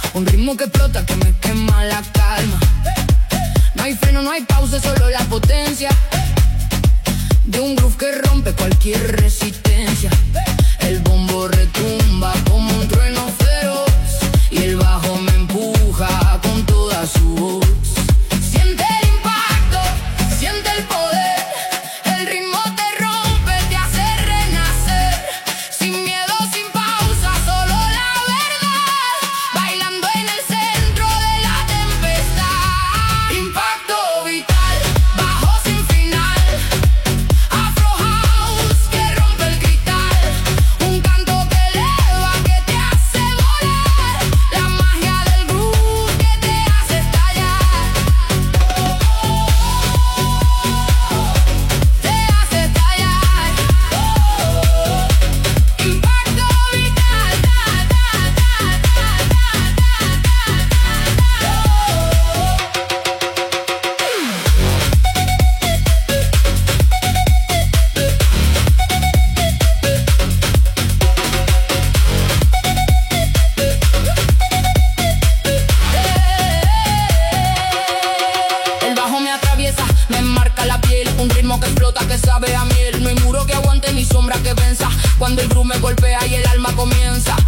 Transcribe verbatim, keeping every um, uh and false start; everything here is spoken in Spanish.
Un ritmo que explota, que me quema la calma. No hay freno, no hay pausa, solo la potencia de un groove que rompe cualquier resistencia. El bombo retumba como un trueno feroz y el bajo me empuja con toda su voz. Siente el impacto, siente el poder. El ritmo te rompe, te hace renacer. Sin miedo, sin pausa, solo la verdad. Bailando en el centro de la tempestad. Impacto vital, bajo sin final. Afro house que rompe el cristal. Un canto que eleva, que te hace volar. La magia del groove que te hace estallar. Te hace estallar. Impacto vital. El bajo me atraviesa, me marca la piel. Un ritmo que explota, que sabe a miel. No hay muro que aguante ni sombra que venza. Cuando el groove me golpea y el alma comienza